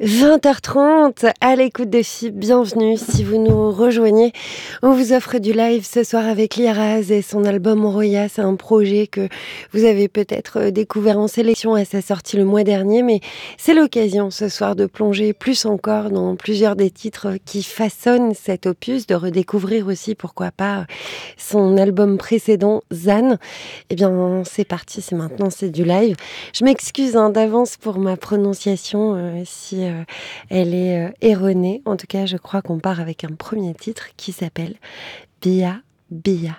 20h30, à l'écoute de FIB, bienvenue si vous nous rejoignez. On vous offre du live ce soir avec Liraz et son album Roya. C'est un projet que vous avez peut-être découvert en sélection à sa sortie le mois dernier, mais c'est l'occasion ce soir de plonger plus encore dans plusieurs des titres qui façonnent cet opus, de redécouvrir aussi, pourquoi pas, son album précédent, Zan. Eh bien, c'est parti, c'est maintenant, c'est du live. Je m'excuse d'avance pour ma prononciation si elle est erronée. En tout cas, je crois qu'on part avec un premier titre qui s'appelle Bia Bia.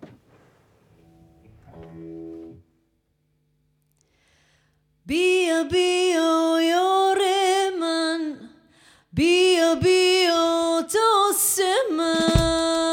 Bia Bia yoreman, Bia Bia toseman.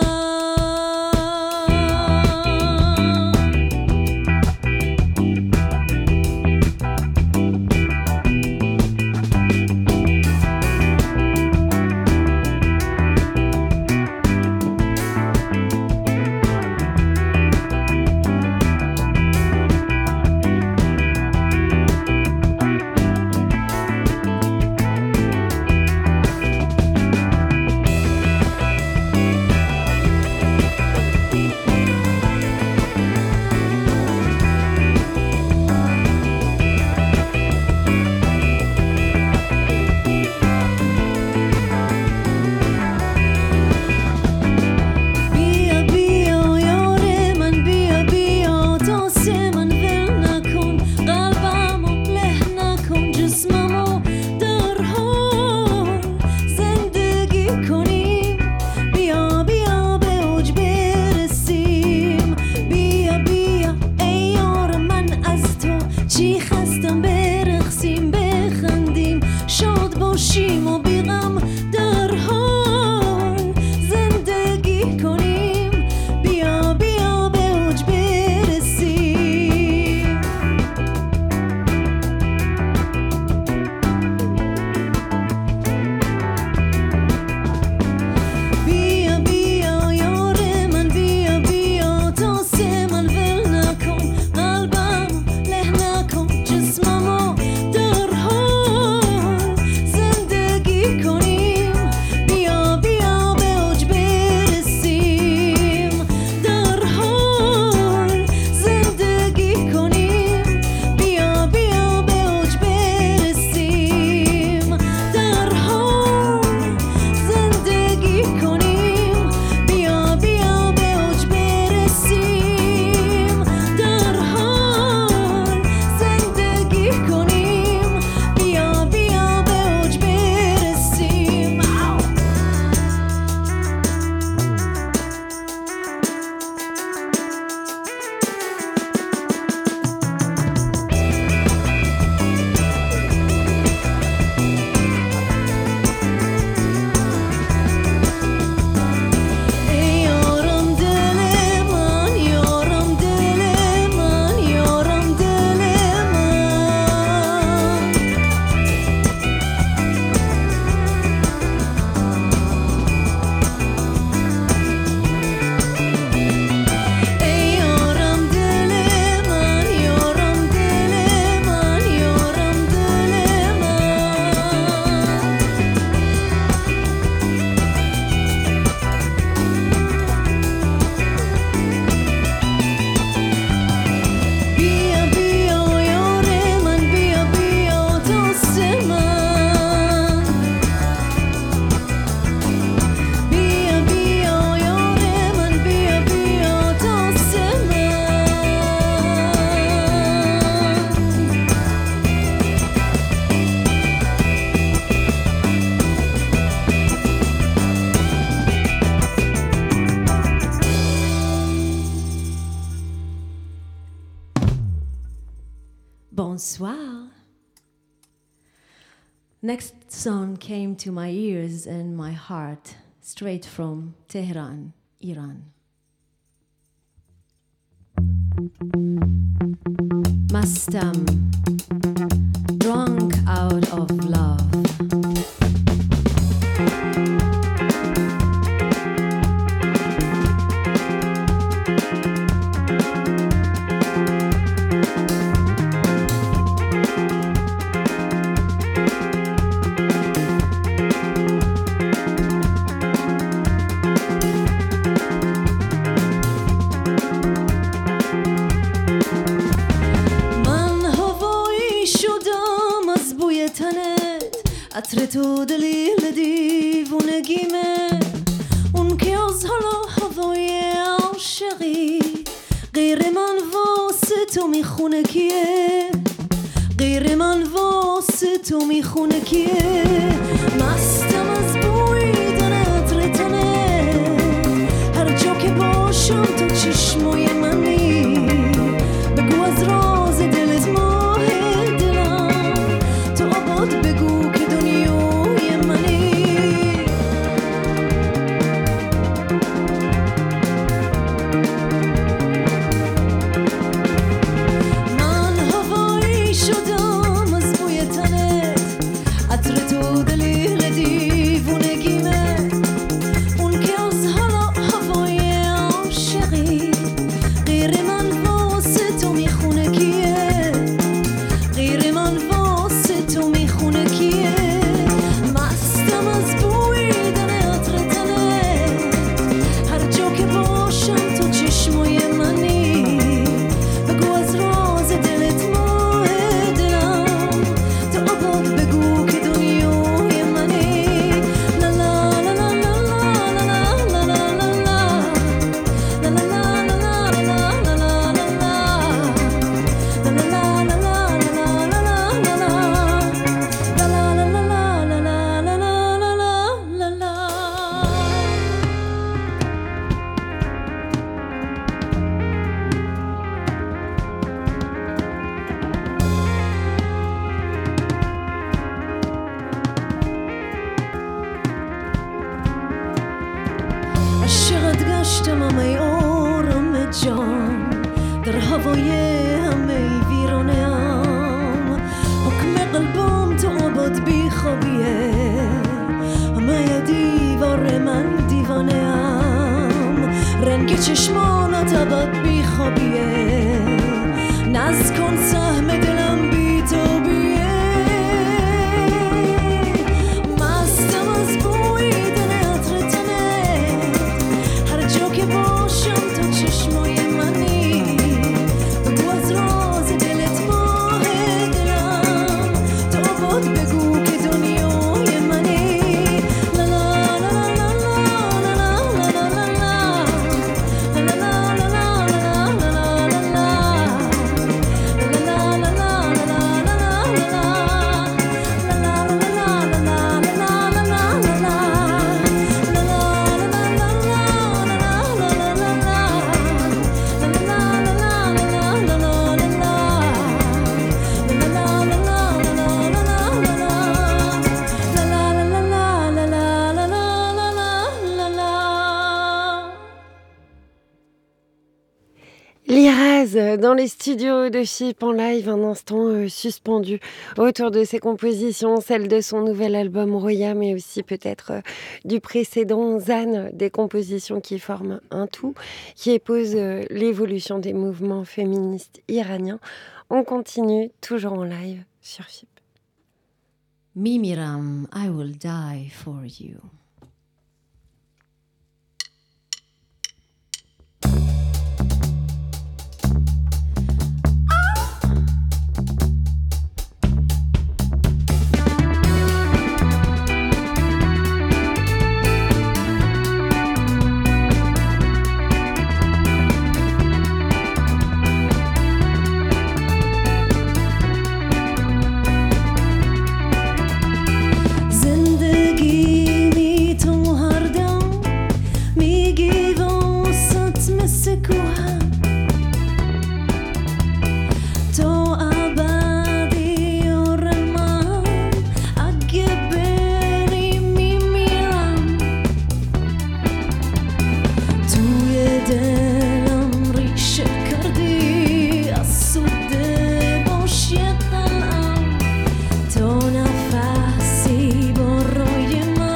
Bonsoir. Next song came to my ears and my heart straight from Tehran, Iran. Mastam, drunk out of love. عطر تو دلیل دیوونگیمه اون که از حالا هوای عاشقی غیر من واسه تو میخونه کیه غیر من واسه تو میخونه کیه مستم از بویدن عطر تنه هر جا که باشم تو چشمای منی بگو از راز دلت ماه دلم تو آباد بگو که دنیای منی من هوایی شدم از بوی تنت عطر تو دلیل دیوونگیمه اون که از حالا هوای عاشقی غیر من واسه تو میخونه کیه غیر من واسه تو میخونه کیه مستم از بویدن عطر تنه هر جا که باشم تو چشمای منی بگو از راز دلت ماه دلم تو آباد بگو که دنیای منی لا لا لا لا لا لا لا لا لا عاشقت گشتم همه آرام جان در هوای همه ویرانه ام حکم قلبم تو آباد بی خوابیه همه دیوار من دیوانه ام رنگ چشمانت آباد بی خوابیه ناز کن سهم دلم بی تو بیه مستم از بویدن عطر تنت هر جا که باشم تو چشمای منی بگو از راز دلت ماه دلم تو آباد بگو که دنیای منی لا لا لا لا لا لا لا لا Liraz, dans les studios de Chyp en live, un instant suspendu autour de ses compositions, celles de son nouvel album Roya, mais aussi peut-être du précédent Zan, des compositions qui forment un tout, qui épousent l'évolution des mouvements féministes iraniens. On continue toujours en live sur Chyp. Mimiram, I will die for you. تو نفسی برای من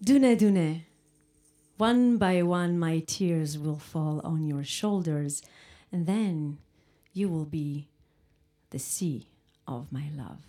Dune dune. One by one, my tears will fall on your shoulders, and then you will be the sea of my love.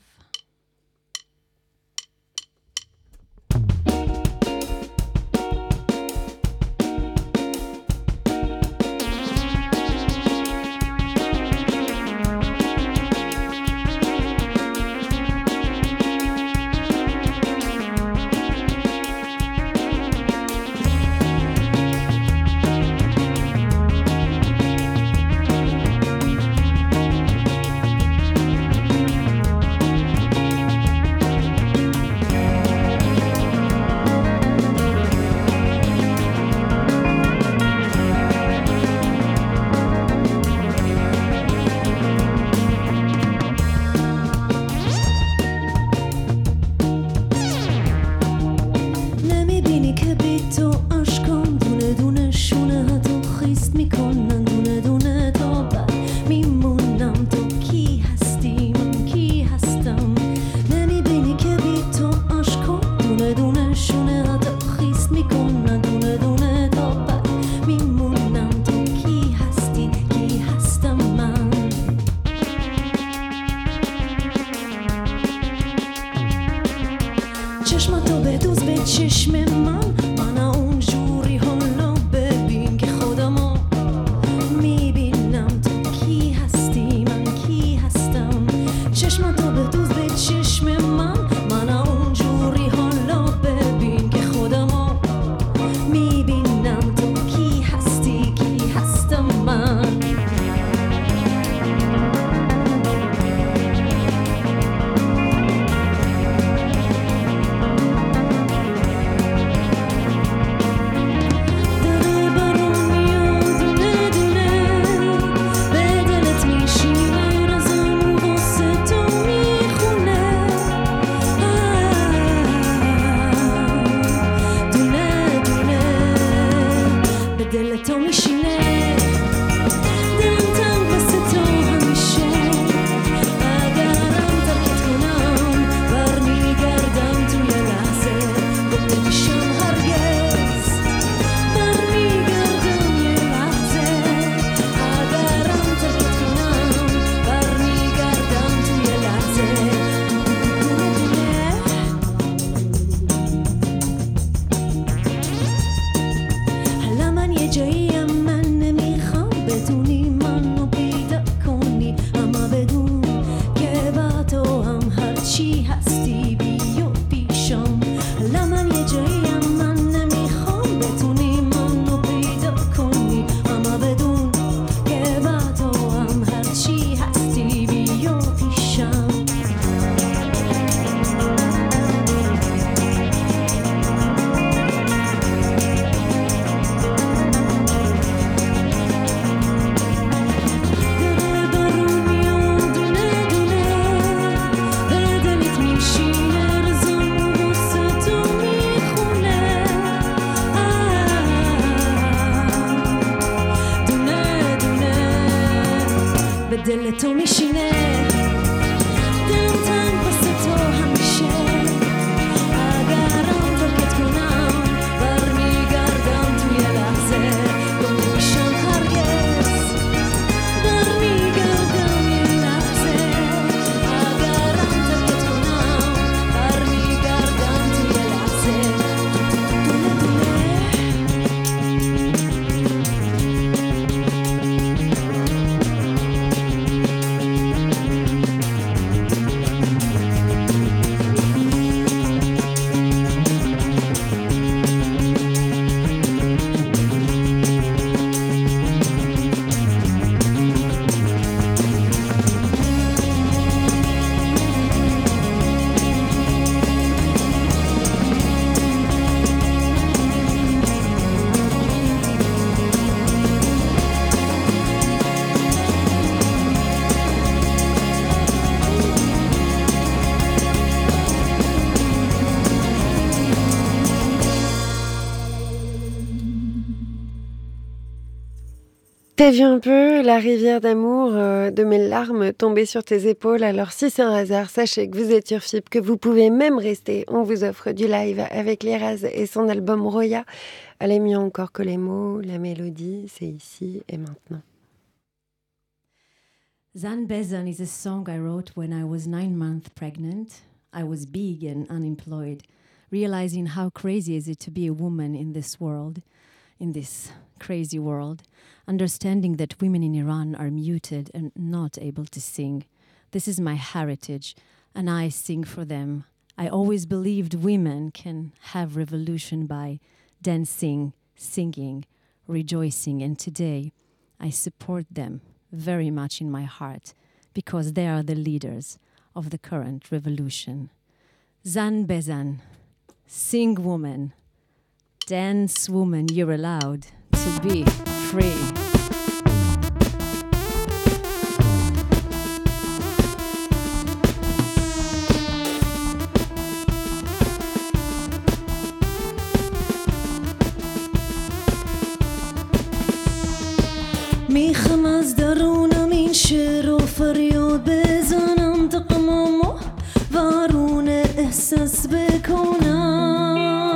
T'as vu un peu la rivière d'amour de mes larmes tomber sur tes épaules. Alors si c'est un hasard, sachez que vous êtes sur FIP, que vous pouvez même rester. On vous offre du live avec Liraz et son album Roya. Elle est mieux encore que les mots, la mélodie, c'est ici et maintenant. Zan Bezan is a song I wrote when I was 9 months pregnant. I was big and unemployed, realizing how crazy is it to be a woman in this world, in this crazy world, understanding that women in Iran are muted and not able to sing. This is my heritage, and I sing for them. I always believed women can have revolution by dancing, singing, rejoicing, and today I support them very much in my heart because they are the leaders of the current revolution. Zan Bezan, sing woman, dance woman, you're allowed to be free. میخوام از درونم این شعر و فریاد بزنم تا غمامو وارون احساس بکنم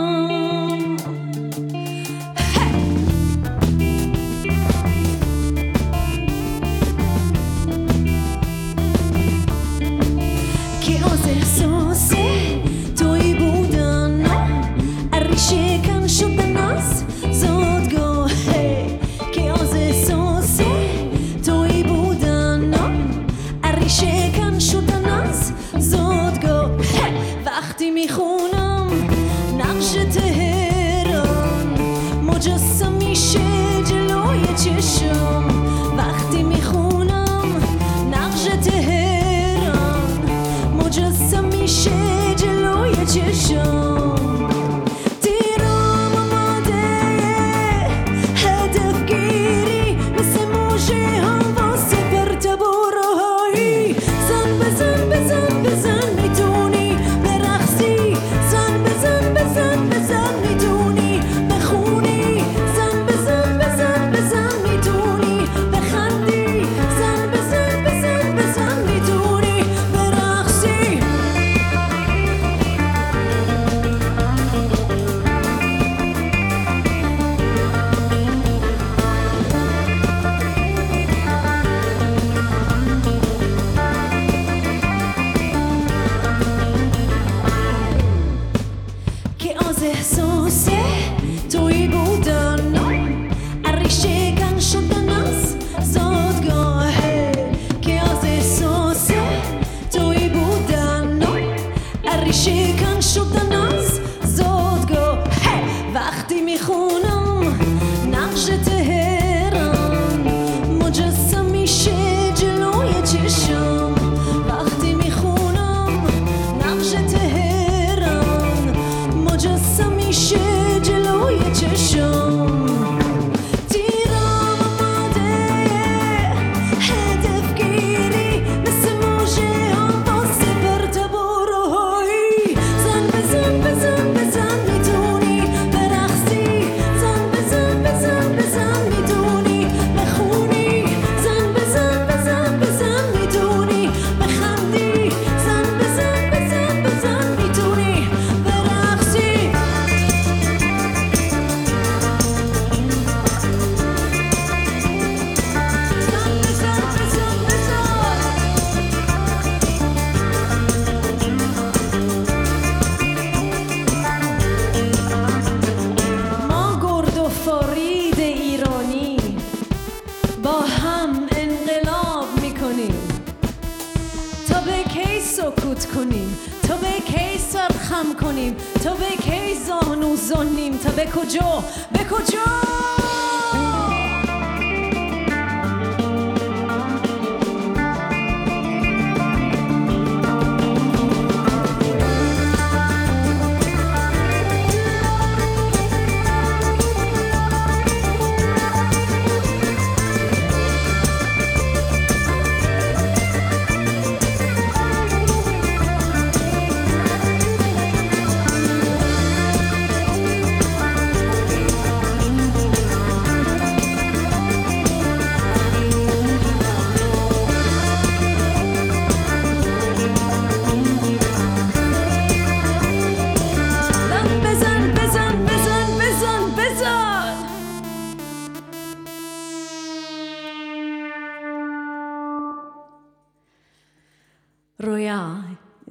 که از احساس توی بودن عریشه کن شدن از زادگاه که از احساس توی بودن عریشه شدن از زادگاه وقتی میخونم نقش تهران مجسم میشه جلوی چشم وقتی میخونم نقش تهران مجسم میشه جلوی چشم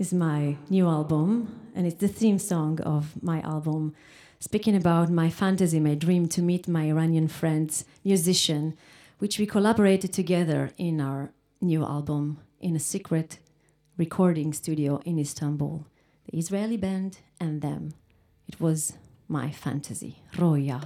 is my new album, and it's the theme song of my album, speaking about my fantasy, my dream to meet my Iranian friends, musician, which we collaborated together in our new album in a secret recording studio in Istanbul. The Israeli band and them. It was my fantasy, Roya.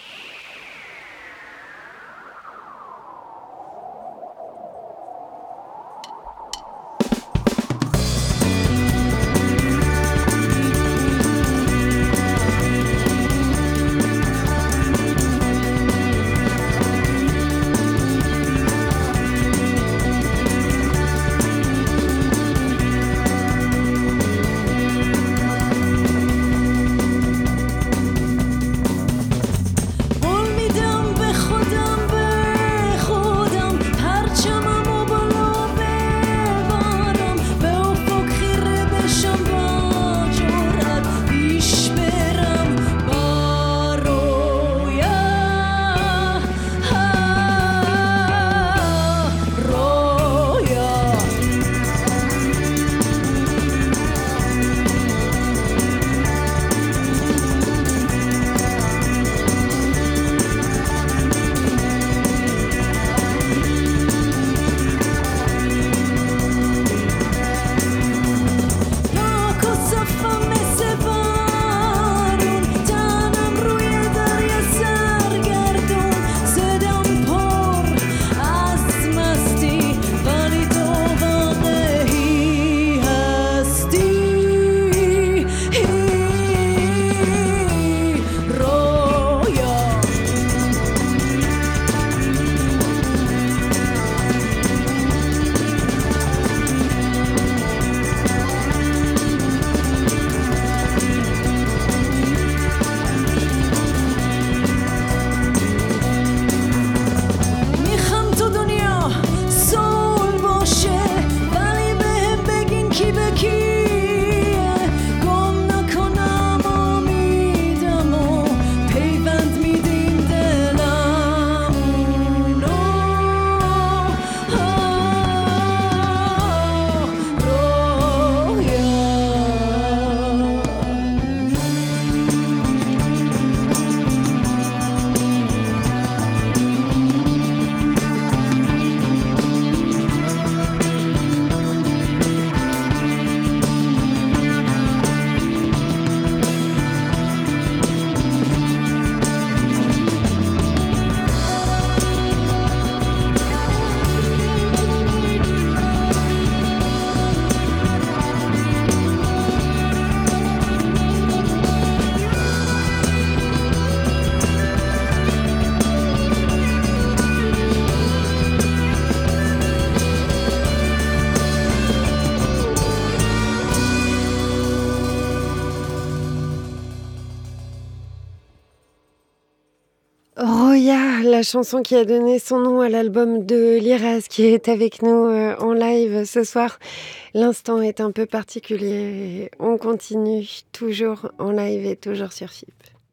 Roya, la chanson qui a donné son nom à l'album de Liraz, qui est avec nous en live ce soir. L'instant est un peu particulier. On continue toujours en live et toujours sur FIP.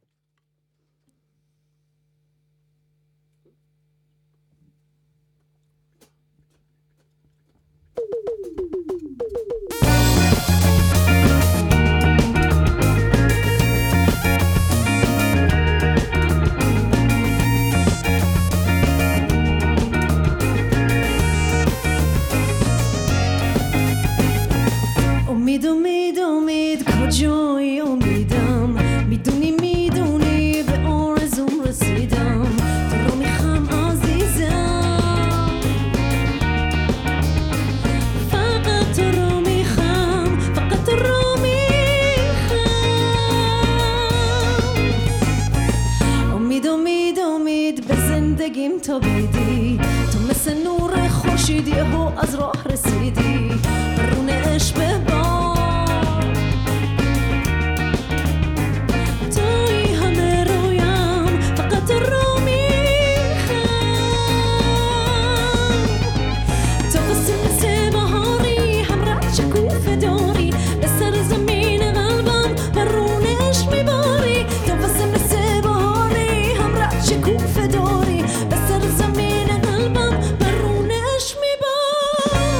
امید کجایی امیدم میدونی به آرزوم رسیدم تو رو میخوام عزیزم فقط تو رو میخوام امید به زندگیم تو بیدی تو مثل نور خورشید یهو از راه رسیدی رون عشق به شکوفه داری به سر زمین قلبم برونش میباری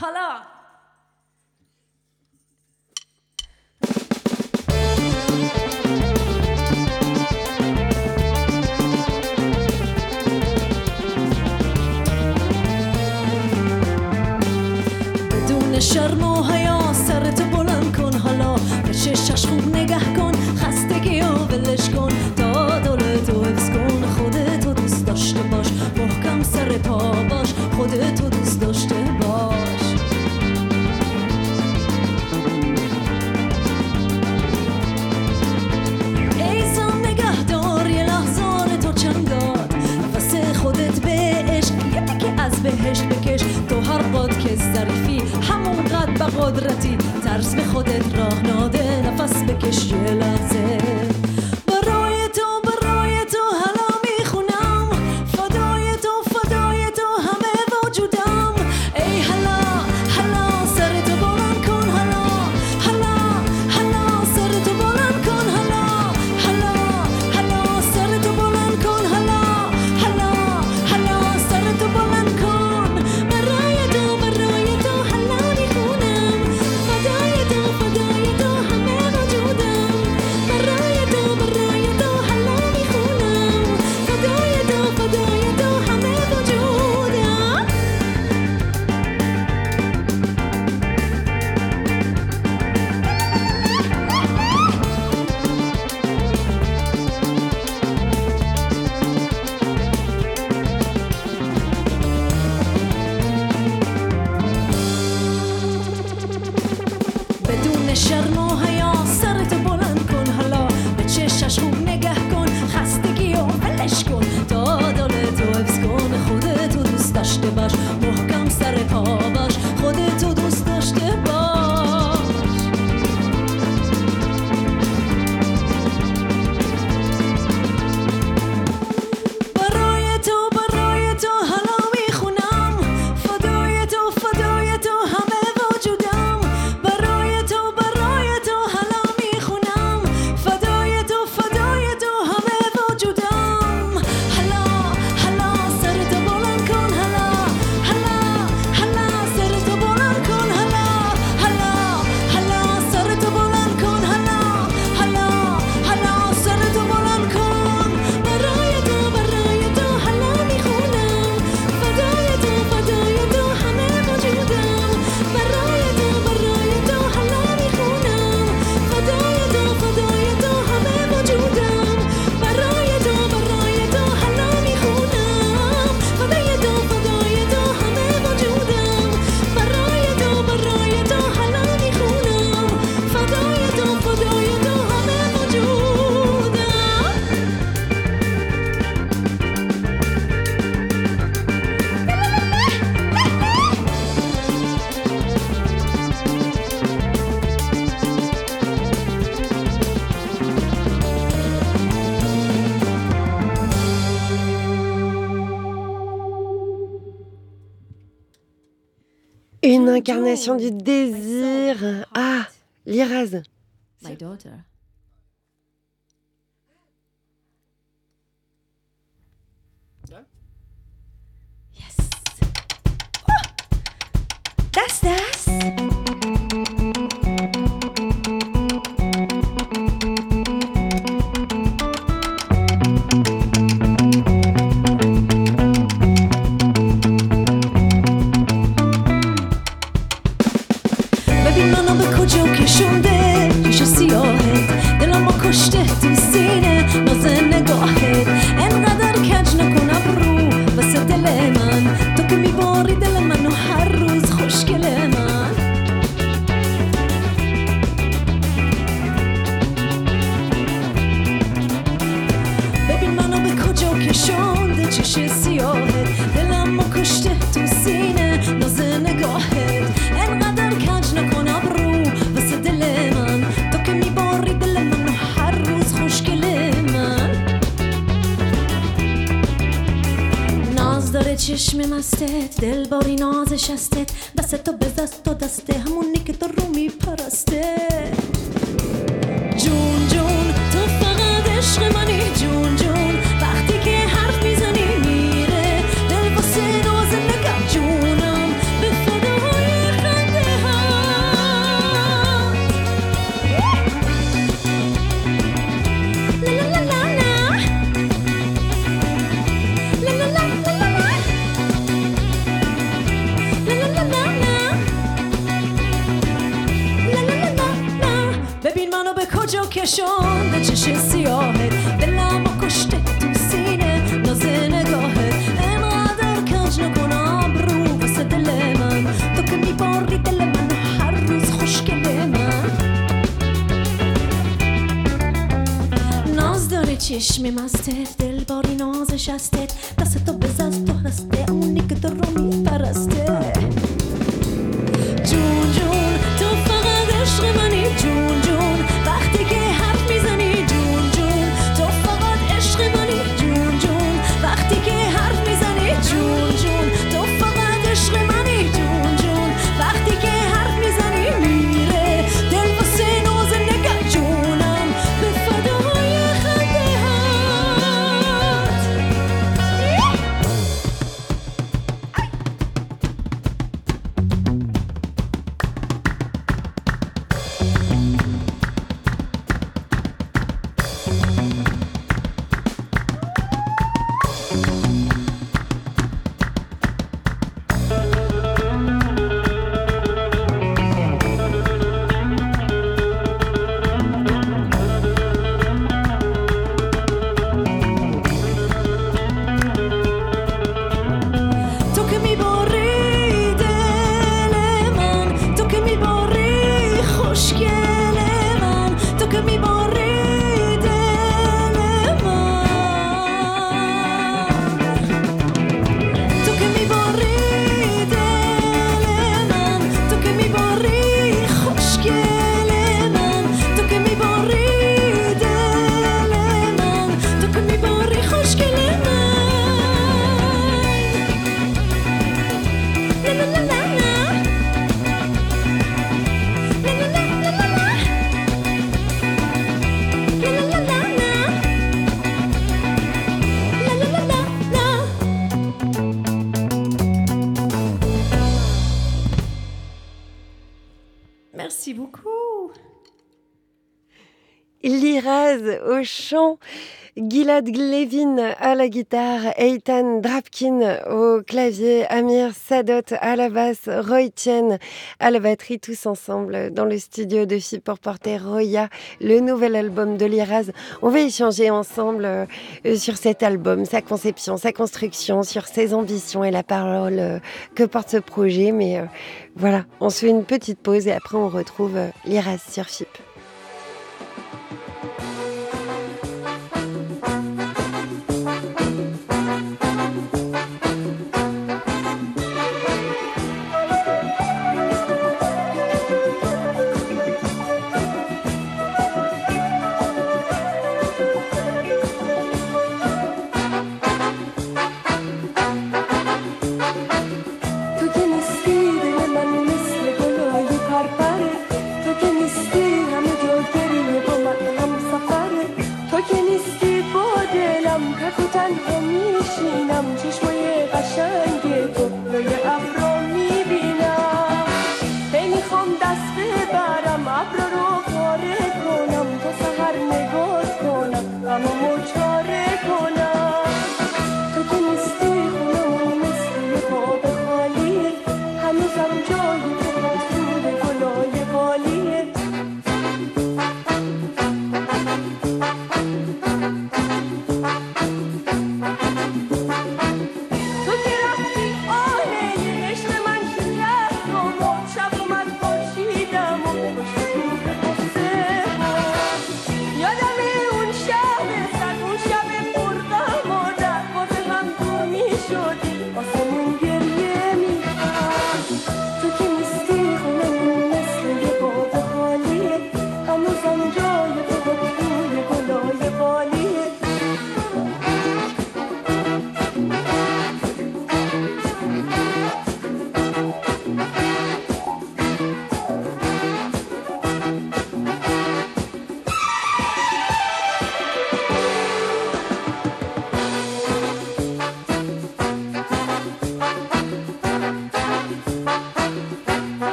حالا بدون شرم و حیا سرت بلند کن حالا به چشش خوب نگه کن خستگی و ولش کن تا دلتو حفظ کن خودتو دوست داشته باش محکم سر پا باش خودتو دوست داشته باش ای زن نگه دار یه لحظار تو چنداد نفس خودت به عشق یه تیکه از بهشت بکش تو هر قد که ظریفی همون قد به قدرتی ترس به خودت راه ناده نفس بکش یه لحظه برای تو حالا میخونم فدای تو همه وجودم ای حالا سر تو بلند کن حالا سر تو بلند کن حالا سر تو بلند کن حالا سر تو بلند کن برای تو حالا میخونم فدای تو همه وجودم برای تو حالا میخونم فدای تو همه وجودم بدون شرم و حیا سرتو بلند کن حالا به چشش خوب نگه کن خستگی و ولش کن تا دلتو حفظ کن خودتو دوست داشته باش محکم سر پا باش خودتو دوست داشته باش برای تو حالا میخونم فدای تو همه وجودم برای تو حالا میخونم فدای تو همه وجودم حالا سر تو بلند کن حالا سر تو بلند کن حالا سر تو بلند کن حالا سر تو بلند کن برای تو حالا میخونم فدای تو همه وجودم برای تو حالا میخونم فدای تو همه وجودم برای تو حالا میخونم فدای تو همه وجودم برای تو حالا میخونم فدای تو همه وجودم Une incarnation du désir. Ah, Liraz. My daughter. Yes. Das. ببین منو به کجا کشونده ریش سیاهت دلمو کشته تو سینه ناز نگاهت انقدر کج نکن ابرو واسه دل من تو که میباری دل منو هر روز خوشگل من ببین منو به کجا کشونده چش سیاهت دلمو کشته تو سینه ناز نگاهت انقدر کج نکن ابرو واسه دل من تو که میباری دل منو هر روز خوشگل من ناز داره چشم مستت دل باری نازش هستت دست تو بزست تو دسته همونی که تو رو میپرسته جون تو فقط عشق منی جون وقتی که حرف میزنی میره دل واسه ناز نگم جونم به فدای جوکشون به چش سیاهت دلم و کشته تو سینه ناز نگاهت اینقدر کج نکن آبرو واسه دل من تو که میباری دل من هر روز خوشگل من ناز داره چشم مستت دل باری نازش هستت دست تو بزن تو هسته اونی که تو رو میپرسته جون جون تو فقط عشق منی جون جون وقتی که حرف میزنی جون جون تو فقط عشق منی جون جون وقتی که حرف میزنی جون جون تو فقط عشق منی جون جون وقتی که حرف میزنی میره دل واسه ناز نگه جونم به فدای خنده هات تو که میباری دل من تو که میباری خوشگل من تو که میباری دل من تو که میباری دل من تو که میباری خوشگل من تو که میباری دل من تو که میباری خوشگل من La la la la la. La la la la la la. La la la la la. La la la la la. Merci beaucoup. Liraz au chant, Gilad Glevin à la guitare, Eitan Drapkin au clavier, Amir Sadot à la basse, Roy Chen à la batterie, tous ensemble dans le studio de Fi pour porter Roya, le nouvel album de Liraz. On va échanger ensemble sur cet album, sa conception, sa construction, sur ses ambitions et la parole que porte ce projet. Mais voilà, on se fait une petite pause et après on retrouve Liraz sur FIP. تو که نیستی دل من مثل گلای پرپره تو که نیستی همه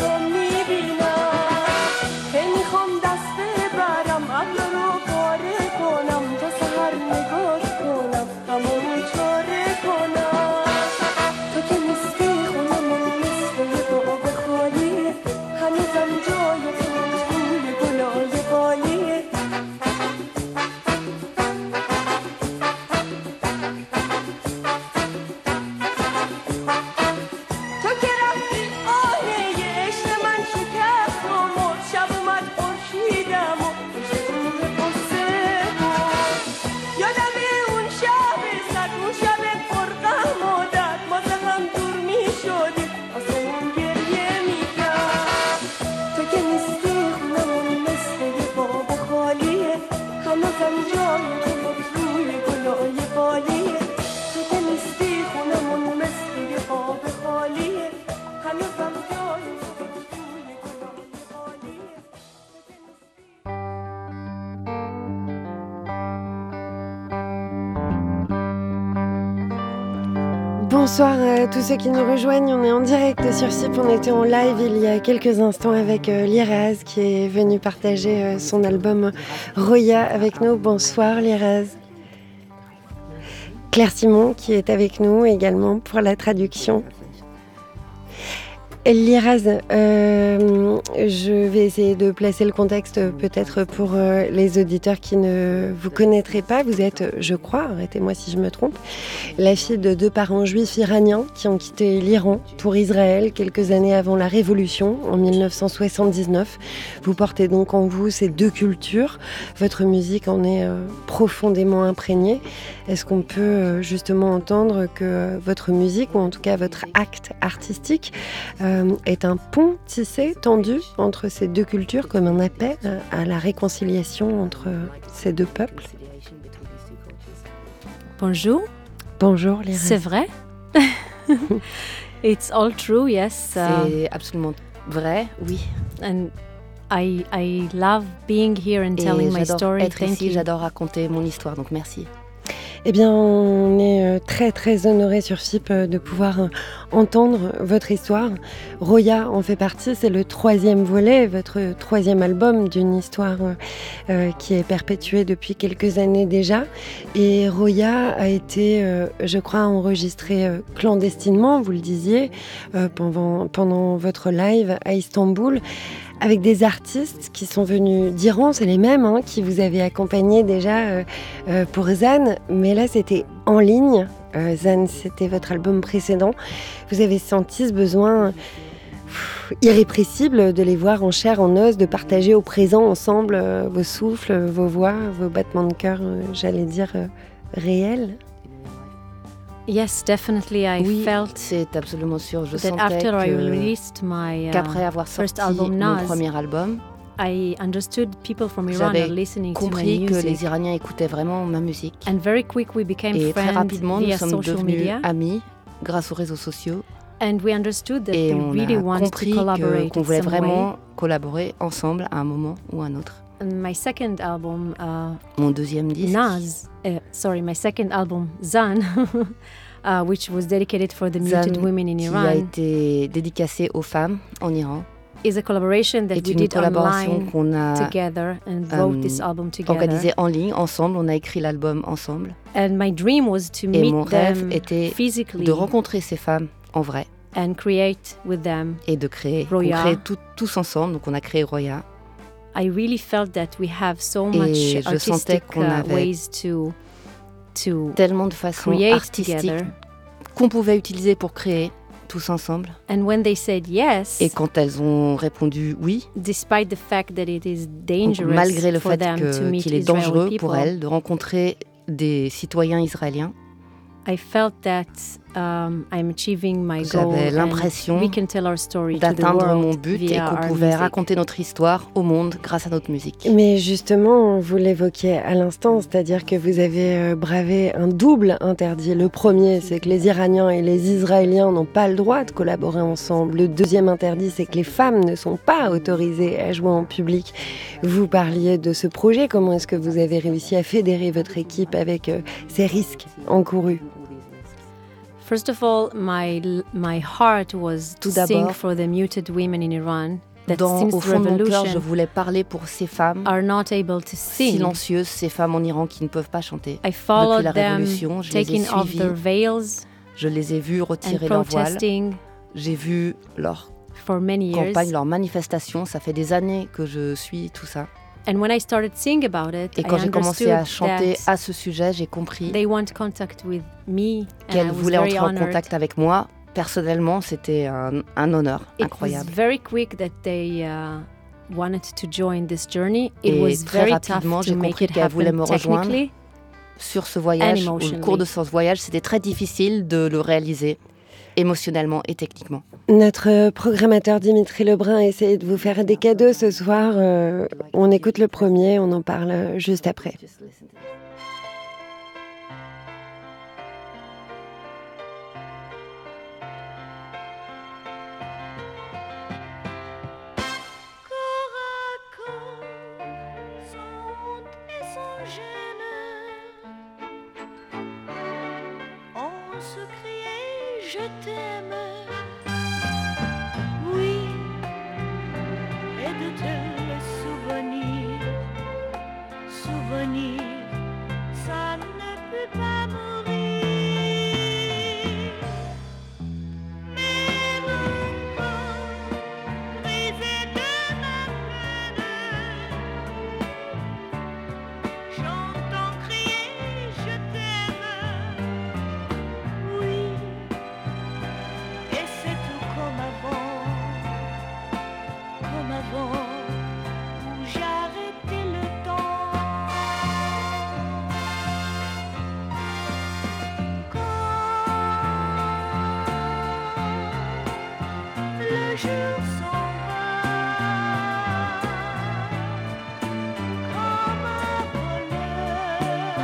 رو میبینم که میخوام دست ببرم ابرا رو پاره کنم تا سحر نگاه کنم همون چاره کنم تو که نیستی خونمون مثل یه باغ خالیه هنوزم جای تو توی گلای بالیه تو که رفتی آهه عشق من شکست و مرد شب اومد خورشیدم و روی قصه بود یادمه اون شب صد اون شب پرغم و درد ما ز هم دور میشدیم آسمون گریه میکرد تو که نیستی خونمون مثل یه باغ خالیه هنوزم جای تو روی گلای بالیه تو که نیستی خونمون مثل یه باغ خالیه هنوزم جای تو روی گلای بالیه Bonsoir à tous ceux qui nous rejoignent. On est en direct sur SIP. On était en live il y a quelques instants avec Liraz qui est venu partager son album Roya avec nous. Bonsoir Liraz. Claire Simon qui est avec nous également pour la traduction. Liraz, je vais essayer de placer le contexte peut-être pour les auditeurs qui ne vous connaîtraient pas. Vous êtes, je crois, arrêtez-moi si je me trompe, la fille de 2 parents juifs iraniens qui ont quitté l'Iran pour Israël quelques années avant la Révolution, en 1979. Vous portez donc en vous ces 2 cultures. Votre musique en est profondément imprégnée. Est-ce qu'on peut justement entendre que votre musique, ou en tout cas votre acte artistique, est un pont tissé, tendu entre ces 2 cultures, comme un appel à la réconciliation entre ces 2 peuples? Bonjour. Bonjour, Liraz. C'est vrai. It's all true, yes. C'est absolument vrai, oui. And I love being here and telling my j'adore story. être Thank ici, you. j'adore raconter mon histoire, donc merci. Eh bien, on est très très honorés sur FIP de pouvoir entendre votre histoire. Roya en fait partie, c'est le 3e volet, votre 3e album d'une histoire qui est perpétuée depuis quelques années déjà. Et Roya a été, je crois, enregistré clandestinement, vous le disiez, pendant votre live à Istanbul, avec des artistes qui sont venus d'Iran, c'est les mêmes qui vous avez accompagné déjà pour Zan, mais là c'était en ligne. Zan, c'était votre album précédent. Vous avez senti ce besoin irrépressible de les voir en chair, en os, de partager au présent ensemble vos souffles, vos voix, vos battements de cœur, j'allais dire réels. Yes, definitely. Oui, felt c'est absolument sûr. Je that sentais after I released my qu'après avoir first sorti album, mon Naz, premier album, I understood people from Iran j'avais are listening to my compris que music. les Iraniens écoutaient vraiment ma musique. And very quick we became Et très friends rapidement, nous via sommes social devenus media. amis grâce aux réseaux sociaux. And we understood that Et we on really a wanted compris to collaborate qu'on in voulait some vraiment way. collaborer ensemble à un moment ou à un autre. And my second album, Mon deuxième disque, Naz, my second album, Zan, which was dedicated for the Zan, muted women in qui a Iran, été dédicacé aux femmes en Iran, is a collaboration that est we une did collaboration online qu'on a together and wrote this album together. organisée en ligne, ensemble. On a écrit l'album ensemble. And my dream was to Et meet mon rêve them était physically de rencontrer ces femmes en vrai and create with them. et de créer. Roya. On crée tous ensemble, donc on a créé Roya. I really felt that we have so Et much je sentais artistic qu'on avait ways to Tellement de façons create artistiques together. qu'on pouvait utiliser pour créer tous ensemble. And when they said yes, Et quand elles ont répondu oui, despite the fact that it is donc dangerous malgré le for fait them to meet qu'il est Israeli dangereux people, pour elles de rencontrer des citoyens israéliens, I felt that I'm achieving my goal j'avais and l'impression we can tell our story to the d'atteindre mon world but et via qu'on our pouvait music. raconter notre histoire au monde grâce à notre musique. Mais justement, vous l'évoquiez à l'instant, c'est-à-dire que vous avez bravé un double interdit. Le premier, c'est que les Iraniens et les Israéliens n'ont pas le droit de collaborer ensemble. Le deuxième interdit, c'est que les femmes ne sont pas autorisées à jouer en public. Vous parliez de ce projet. Comment est-ce que vous avez réussi à fédérer votre équipe avec ces risques encourus? First of all, my heart was to Tout d'abord, sing for the muted women in Iran that Au since the fond de mon cœur, je revolution voulais parler pour ces femmes are not able to sing. silencieuses, ces femmes en Iran qui ne peuvent pas chanter. I Depuis followed la them Révolution, je les ai taking off suivies, their veils je les ai vues and retirer leur voile, protesting j'ai vu leur for many years. campagne, leurs manifestations, ça fait des années que je suis tout ça. And when I started singing about it, Et quand I j'ai commencé à understood chanter that à ce sujet, j'ai compris they want contact with me, and I qu'elles was voulaient very entrer en honored. contact avec moi. Personnellement, c'était un honneur It incroyable. was very quick that they wanted to join this journey. It Et was très very rapidement, tough j'ai to make compris it qu'elle voulait happen me rejoindre. technically. Sur ce voyage, And ou le emotionally. cours de ce voyage, c'était très difficile de le réaliser émotionnellement et techniquement. Notre programmateur Dimitri Lebrun a essayé de vous faire des cadeaux ce soir. On écoute le premier, on en parle juste après. Corps à corps, sans honte et sans gêne, on se criait je t'aime. Oui, et de tels souvenirs, ça ne peut pas mourir. Mais mon corps, brisé de ma peine, j'entends crier je t'aime. Oui, et c'est tout comme avant, où j'arrêtais le temps. Quand le jour s'en va, comme un voleur,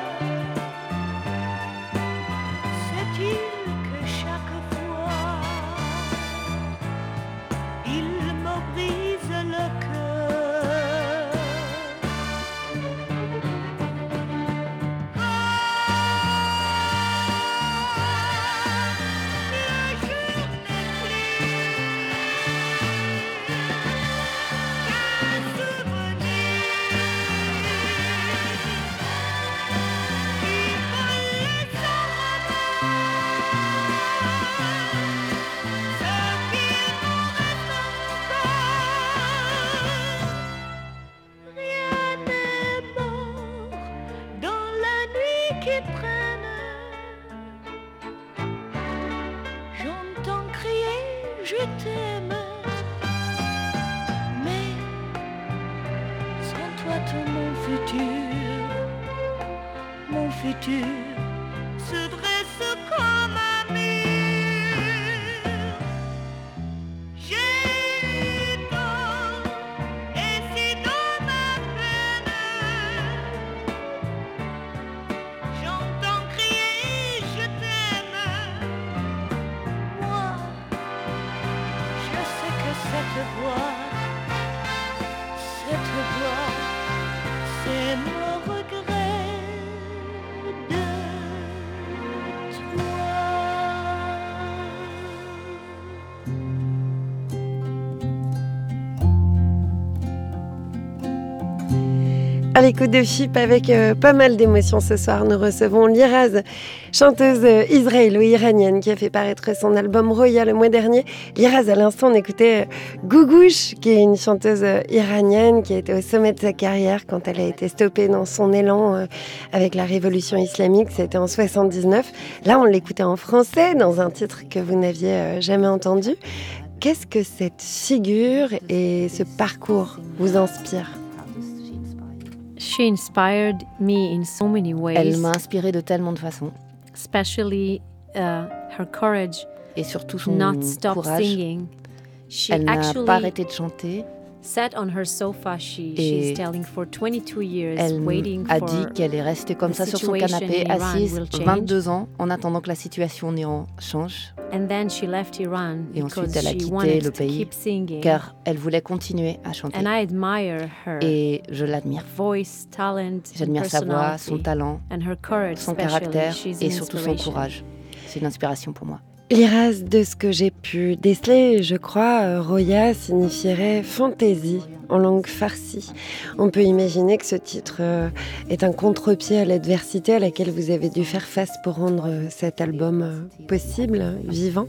sais-tu que chaque fois il me brise le cœur. Le jour n'est plus qu'un souvenir qui vole sans ce qu'il m'en reste encore. Rien n'est mort dans la nuit qui traîne. J'entends crier je t'aime, mais sans toi tout mon futur se dresse comme un mur. J'ai eu tort, et si dans ma peine j'entends crier je t'aime, moi je sais que cette voix, c'est mon regret de toi. À l'écoute de FIP avec pas mal d'émotions ce soir, nous recevons Liraz, chanteuse israélo-iranienne qui a fait paraître son album Roya le mois dernier. Liraz, à l'instant, on écoutait Gougouche, qui est une chanteuse iranienne qui a été au sommet de sa carrière quand elle a été stoppée dans son élan avec la révolution islamique. C'était en 79. Là, on l'écoutait en français dans un titre que vous n'aviez jamais entendu. Qu'est-ce que cette figure et ce parcours vous inspirent ? She inspired me in so many ways. Elle m'a inspirée de tellement de façons, Especially her courage et surtout son not stop courage. singing. She Elle n'a actually pas arrêté de chanter. sat on her sofa. Et She's telling for 22 years, Elle waiting a for dit qu'elle est restée comme the ça sur son situation canapé, in Iran assise will change. 22 ans, en attendant que la situation en Iran change, And then she left Iran Et because ensuite, elle a she quitté wanted le to pays, keep singing. car elle voulait continuer à chanter. And I admire her Et je l'admire. voice, talent, and J'admire sa voix, son personality, talent, and her courage, son especially. caractère She's et an surtout son inspiration. courage. c'est une inspiration pour moi. Liraz, de ce que j'ai pu déceler, je crois, Roya signifierait fantaisie en langue farsi. On peut imaginer que ce titre est un contre-pied à l'adversité à laquelle vous avez dû faire face pour rendre cet album possible, vivant.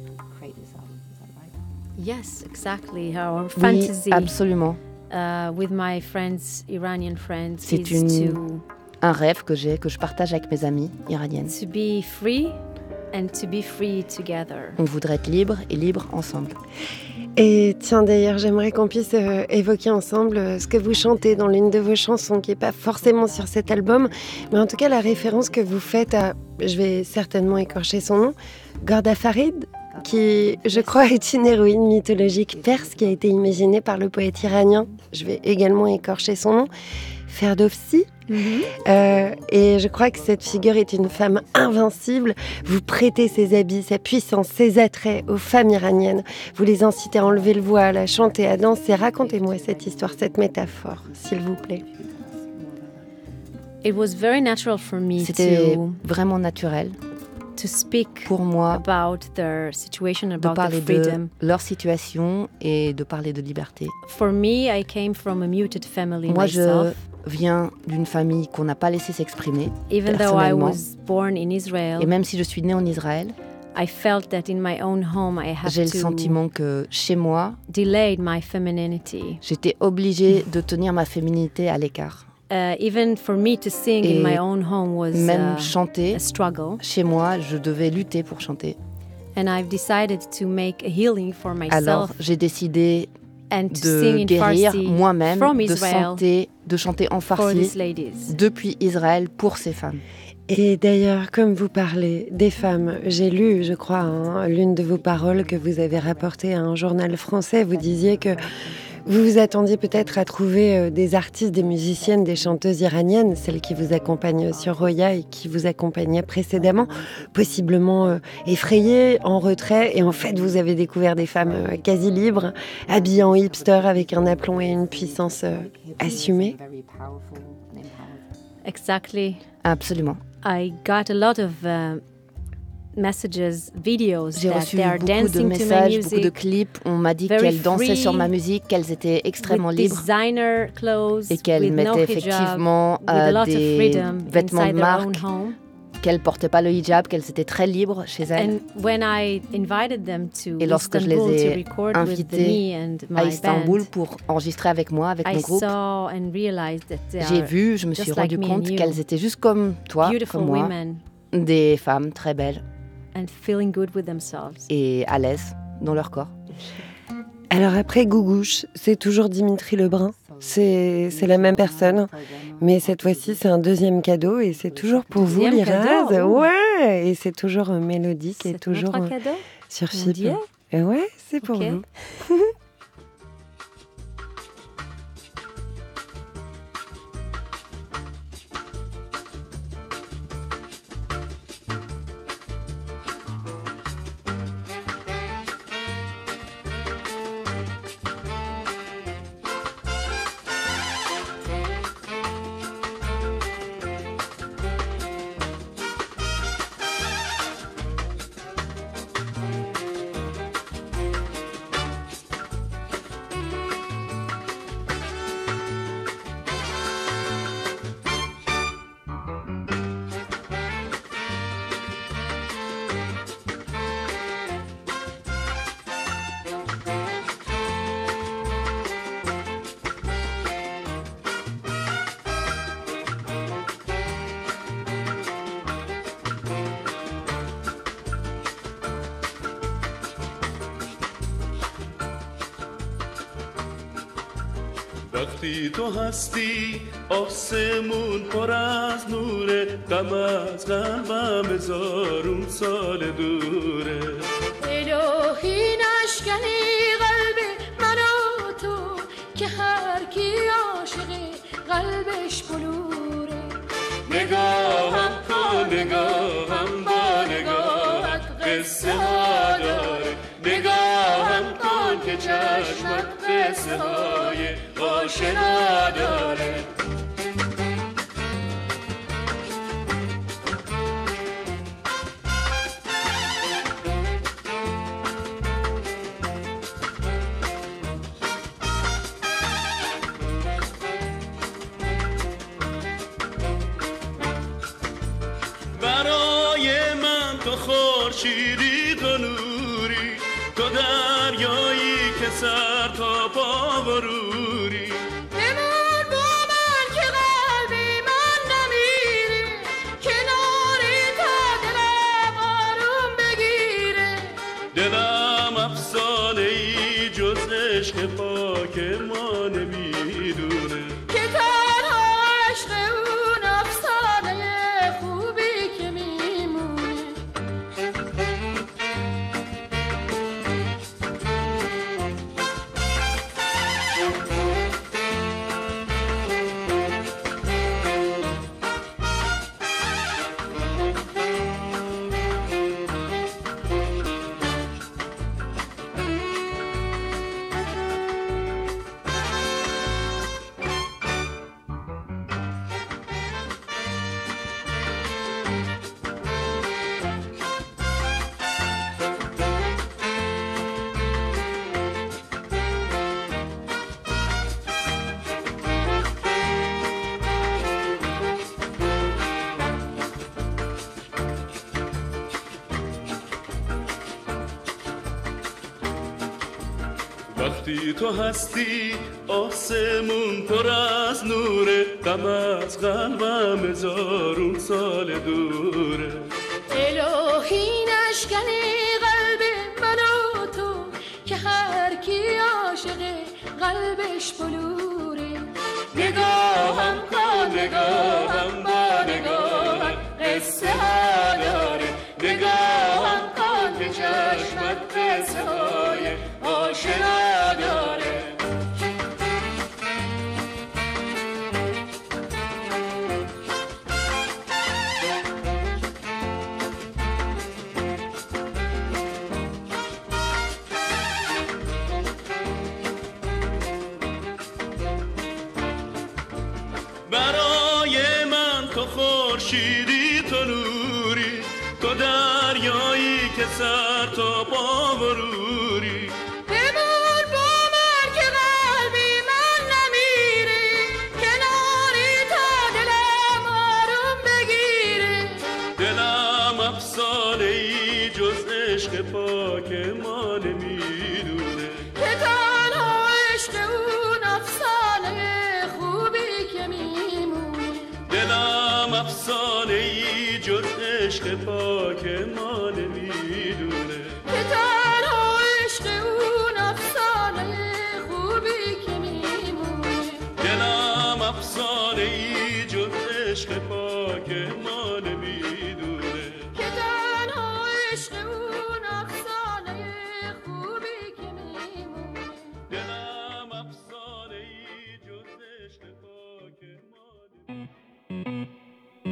Yes, exactly. Our Oui, fantasy absolument. with my friends, Iranian friends, C'est is un rêve que je partage avec mes amies iraniennes. to be free and to be free together. On voudrait être libre et libre ensemble. Et tiens, d'ailleurs, j'aimerais qu'on puisse évoquer ensemble ce que vous chantez dans l'une de vos chansons, qui n'est pas forcément sur cet album, mais en tout cas la référence que vous faites à, je vais certainement écorcher son nom, Ghorda Farid, qui, je crois, est une héroïne mythologique perse qui a été imaginée par le poète iranien, je vais également écorcher son nom, Ferdowsi. Et je crois que cette figure est une femme invincible. Vous prêtez ses habits, sa puissance, ses attraits aux femmes iraniennes. Vous les incitez à enlever le voile, à chanter, à danser. Racontez-moi cette histoire, cette métaphore, s'il vous plaît. It was very natural for me C'était vraiment naturel to speak pour moi about their situation, de about their parler freedom. de leur situation et de parler de liberté. For me, I came from a muted family Moi, je myself. viens d'une famille qu'on n'a pas laissé s'exprimer Even though I personnellement. was born in Israel, Et même si je suis née en Israël, I felt that in my own home I had j'ai le to sentiment que chez moi, delay my femininity. j'étais obligée de tenir ma féminité à l'écart. Even for me to sing in Et my own home was Même chanter, a struggle. chez moi, je devais lutter pour chanter. And I've decided to make a healing for Alors, myself j'ai décidé and to sing de in guérir Farsi moi-même, from de Israel chanter en for farsi these ladies. depuis Israël pour ces femmes. Et d'ailleurs, comme vous parlez des femmes, j'ai lu, je crois, l'une de vos paroles que vous avez rapportée à un journal français. Vous disiez que vous vous attendiez peut-être à trouver des artistes, des musiciennes, des chanteuses iraniennes, celles qui vous accompagnent sur Roya et qui vous accompagnaient précédemment, possiblement effrayées, en retrait. Et en fait, vous avez découvert des femmes quasi libres, habillées en hipster avec un aplomb et une puissance assumée. Exactly. Absolument. I got a lot of messages, videos J'ai that reçu they are beaucoup de dancing to my messages, beaucoup de music clips. On m'a dit very qu'elles dansaient free, sur ma musique, qu'elles étaient extrêmement with libres designer clothes, et qu'elles with no mettaient hijab, effectivement with a lot of des freedom vêtements de inside their own marque, home. qu'elles portaient pas le hijab, qu'elles étaient très libres chez elles. And when I invited them to Et lorsque je les Istanbul to ai record with invitées me and à my Istanbul band, pour enregistrer avec moi, avec I mon groupe, saw and realized that they j'ai are vu, je me just suis like rendu me and compte you, qu'elles étaient juste comme toi, beautiful comme moi, women des femmes très belles and feeling good with themselves. et à l'aise dans leur corps. Alors après Gougouche, c'est toujours Dimitri Lebrun. C'est la même personne, mais cette fois-ci c'est un deuxième cadeau et c'est toujours pour vous, Deuxième Liraz. cadeau, oh. Ouais, et c'est toujours mélodique et C'est toujours notre cadeau. sur Mon FIP. Dieu. Et ouais, c'est pour Ok. vous. وقتی تو هستی آسمون پر از نوره غم از قلبم هزارون سال دوره الهی نشکنی قلب من و تو که هر کی عاشقه قلبش بلوره نگاهم کن نگاهم با نگاهت قصه ها داره نگاهم کن که چشمت قصه های آشنا داره خورشیدی تو نوری تو دریایی که سر تا پا غروری بمون با من که قلبی من نمیره کناری تا دلم آروم بگیره دلم افسانه ای جز عشق پاک ما نمیدونه که تنها عشق اون افسانه خوبی که میمونه وقتی تو هستی آسمون پر از نوره غم از قلبم هزارون سال دوره الهی نشکنی قلب من و تو که هر کی عاشق قلبش بلوره نگاهم کن نگاهم با نگاهم قصه ها داره نگاهم کن که چشمت قصه های آشنا داره برای من تو خورشیدی تو نوری تو دریایی که سر تا پا غروری بمون با من که قلبی من نمیره کناری تا دلم آروم بگیره دلم افسانه ای جز عشق پاک ما نمیدونه که تنها عشق اون افسانه خوبی که میمونه دلم افسانه ای جز عشق پاک ما نمیدونه که تنها عشق اون افسانه خوبی که میمونه دلم افسانه ای جز عشق پاک ما نمیدونه که تنها عشق اون افسانه خوبی که میمونه دلم افسانه ای جز عشق پاک ما نمیدونه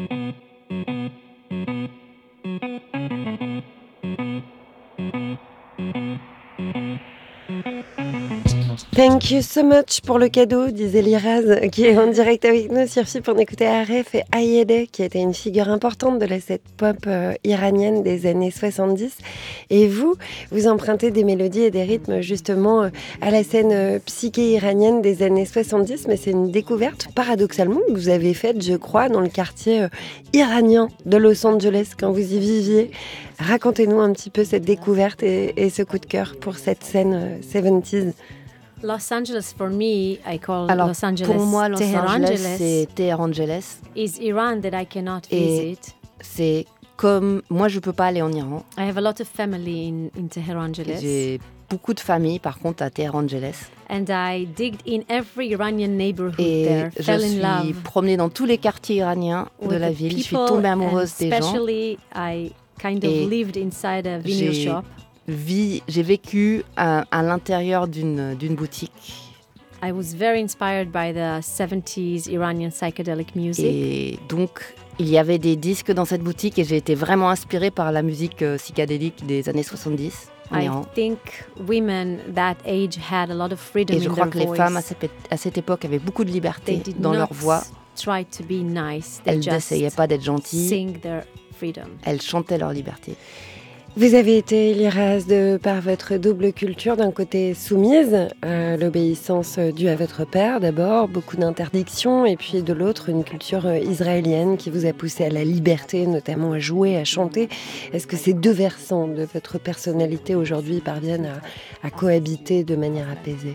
Thank you so much pour le cadeau, disait Liraz, qui est en direct avec nous sur FIP. On écoutait Aref et Ayedeh, qui était une figure importante de la scène pop iranienne des années 70. Et vous empruntez des mélodies et des rythmes justement à la scène psyché iranienne des années 70. Mais c'est une découverte, paradoxalement, que vous avez faite, je crois, dans le quartier iranien de Los Angeles, quand vous y viviez. Racontez-nous un petit peu cette découverte et ce coup de cœur pour cette scène 70s. Los Angeles, for me, I call Alors, Los Angeles pour moi, Los Teherangeles. Angeles, c'est Teherangeles. Is Iran that I cannot Et visit. c'est comme... Moi, je ne peux pas aller en Iran. I have a lot of family in Teherangeles. J'ai beaucoup de familles, par contre, à Teherangeles. And I digged in every Iranian neighborhood Et there, je fell in suis love promenée dans tous les quartiers iraniens de with la the ville. Je suis people, tombée amoureuse and des gens. especially I kind of Et lived inside a vinyl j'ai shop. J'ai vécu à l'intérieur d'une boutique. I was very inspired by the 70s Iranian psychedelic music. Et donc, il y avait des disques dans cette boutique et j'ai été vraiment inspirée par la musique psychédélique des années 70 en I Iran. think women that age had a lot of freedom Et je in crois their que les voice. femmes à cette époque avaient beaucoup de They liberté did dans not leur voix. try to be nice. They Elles just n'essayaient pas d'être gentilles, sing their freedom. elles chantaient leur liberté. Vous avez été, Liraz, par votre double culture, d'un côté soumise à l'obéissance due à votre père d'abord, beaucoup d'interdictions, et puis de l'autre, une culture israélienne qui vous a poussé à la liberté, notamment à jouer, à chanter. Est-ce que ces deux versants de votre personnalité aujourd'hui parviennent à cohabiter de manière apaisée?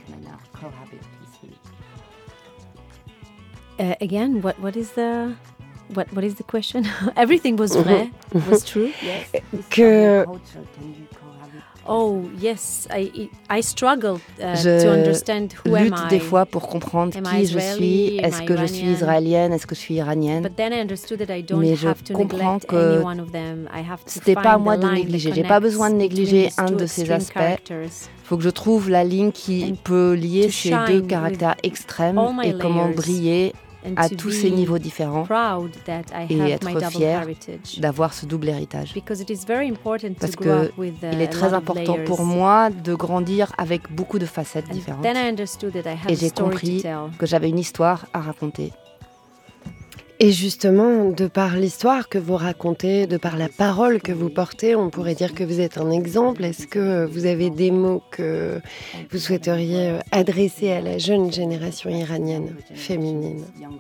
Again, what is the question? Everything was vrai, was true. Yes. Que Oh yes, I struggle Je to understand who am lutte I. des fois pour comprendre Am I qui je Israeli? suis. Am Est-ce I que je suis Iranian? israélienne? Est-ce que je suis iranienne? But then I understood that I don't Mais je have to comprends neglect que any one of them. I have to c'était pas à find moi the de line négliger. that J'ai pas besoin de connects négliger between un these de two ces extreme aspects. characters. Il faut que je trouve la ligne qui And peut lier to ces shine deux with caractères extrêmes all my et comment layers briller and à to tous be ces niveaux différents proud that I et have être my double fier heritage. d'avoir ce double héritage. Because it is very important to Parce grow que up with il est a très lot of important layers. pour moi de grandir avec beaucoup de facettes And différentes. then I understood that I have Et a j'ai story compris to tell. que j'avais une histoire à raconter. Et justement, de par l'histoire que vous racontez, de par la parole que vous portez, on pourrait dire que vous êtes un exemple. Est-ce que vous avez des mots que vous souhaiteriez adresser à la jeune génération iranienne féminine?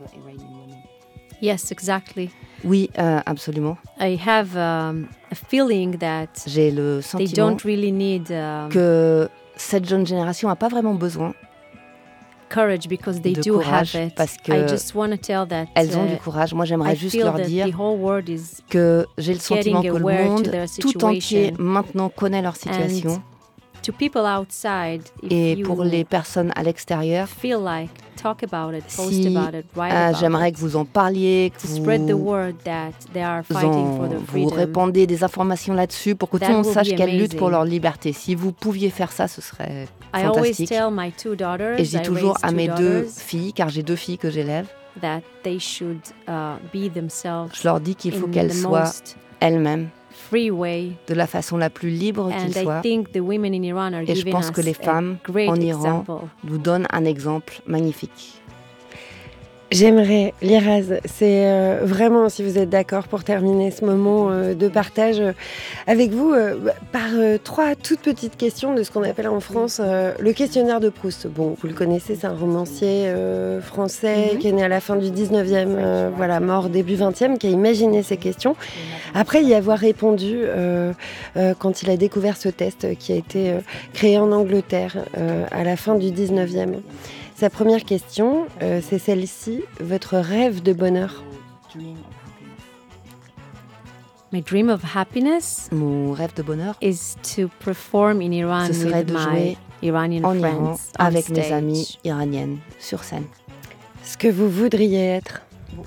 Yes, exactly. Oui, absolument. I have a feeling that J'ai le they sentiment don't really need que cette jeune génération n'a pas vraiment besoin. courage because they de do courage, have it. parce que I just want to tell that Elles ont du courage. Moi, j'aimerais I juste feel leur that dire the whole world is que j'ai le sentiment que le aware to monde their tout entier situation. maintenant connaît leur situation. to people outside. If Et you pour les personnes à l'extérieur, feel like talk about it, post si about it, write about j'aimerais it. que vous en parliez, que To spread the vous, word that they are fighting for their vous freedom. répandez des informations là-dessus pour que tout That le monde will sache be qu'elles luttent pour amazing. leur liberté. Si vous pouviez faire ça, ce serait I always fantastique. tell my two daughters, Et je dis I toujours raise à two mes deux daughters, filles, car j'ai deux filles que j'élève, that they should be themselves je leur dis qu'il faut in qu'elles the soient most elles-mêmes, free way. de la façon la plus libre And qu'ils I soient. think the women in Iran are Et je giving pense que us les femmes a great en Iran example. nous donnent un exemple magnifique. J'aimerais, Liraz, c'est vraiment, si vous êtes d'accord, pour terminer ce moment de partage avec vous, par trois toutes petites questions de ce qu'on appelle en France le questionnaire de Proust. Bon, vous le connaissez, c'est un romancier français qui est né à la fin du 19e, voilà, mort début 20e, qui a imaginé ces questions. Après y avoir répondu quand il a découvert ce test qui a été créé en Angleterre à la fin du 19e. Sa première question, c'est celle-ci. Votre rêve de bonheur? My dream of happiness Mon rêve de bonheur, is to perform in Iran ce serait with de my jouer Iranian en friends Iran on avec mes stage. amies iraniennes sur scène. Ce que vous voudriez être?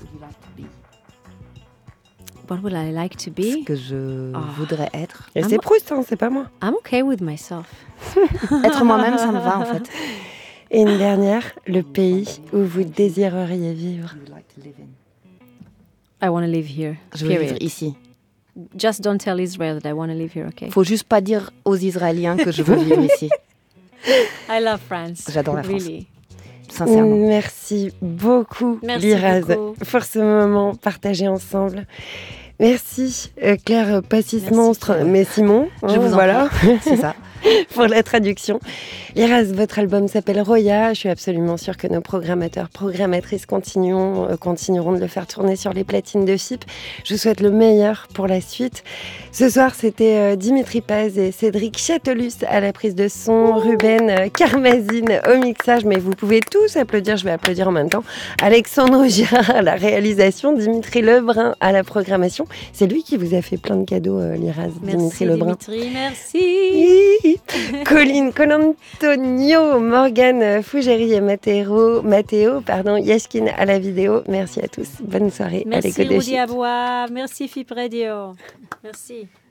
What would I like to Ce be? que je voudrais être. Et c'est Proust, hein, c'est pas moi. I'm okay with myself. Être moi-même, ça me va en fait. Et une dernière, le pays où vous désireriez vivre? I want to live here. Je veux vivre Period. ici. Just don't tell Israel that I want to live here, okay? Faut juste pas dire aux Israéliens que je veux vivre ici. I love France. J'adore la France. Really. Sincèrement. Merci beaucoup, Merci Liraz, beaucoup. pour ce moment partagé ensemble. Merci, Claire Passis Merci, Monstre, Claire. mais Simon, Je vous en voilà, prie. C'est ça. pour la traduction. Liraz, votre album s'appelle Roya. Je suis absolument sûre que nos programmateurs, programmatrices continueront de le faire tourner sur les platines de FIP. Je vous souhaite le meilleur pour la suite. Ce soir, c'était Dimitri Paz et Cédric Châtelus à la prise de son, Ruben Karmazine au mixage, mais vous pouvez tous applaudir, je vais applaudir en même temps. Alexandre Girard à la réalisation, Dimitri Lebrun à la programmation. C'est lui qui vous a fait plein de cadeaux, Liraz, Merci Dimitri Lebrun. Dimitri, merci. Colline Colantonio, Morgane Fougéry et Mathéo, Yashkin à la vidéo. Merci à tous. Bonne soirée à Merci l'écoute de Rudy FIP. Aboua, merci FIP Radio. Merci.